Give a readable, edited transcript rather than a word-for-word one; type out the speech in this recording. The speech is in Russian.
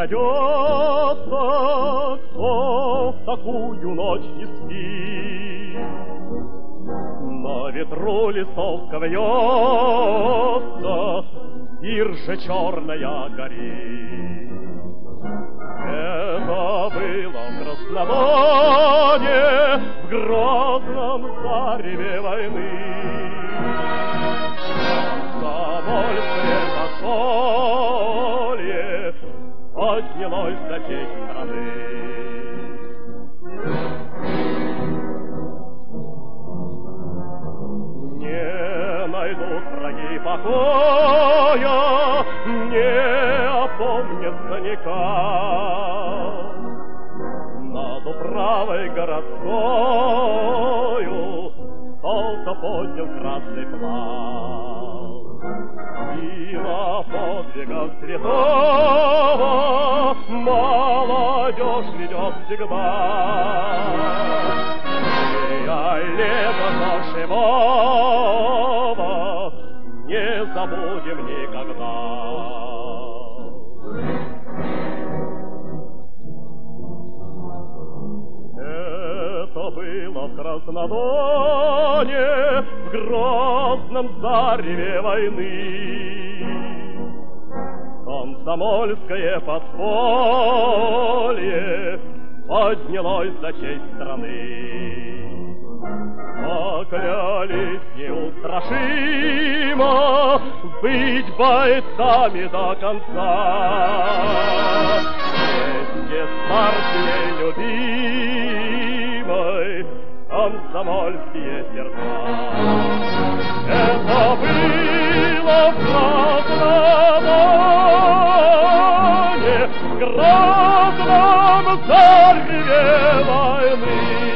крадется, кто в такую ночь не спит. На ветру листовка вьется, биржа черная горит. Это было в Краснодоне, в грозном зареве войны. Комсомольское подполье поднялось до всей страны. Не найдут враги покоя, не опомнятся никак. Над управой городскою солнце поднял красный флаг. Сила подвигов святого молодежь ведет всегда. Лето зимова не забудем никогда. Это было в Краснодоне, в грозном зареве войны. Комсомольское подполье поднялось за честь страны. Поклялись неустрашимо быть бойцами до конца. Вместе с партией любимой комсомольские сердца. Это было в Краснодоне, в грозном зареве войны.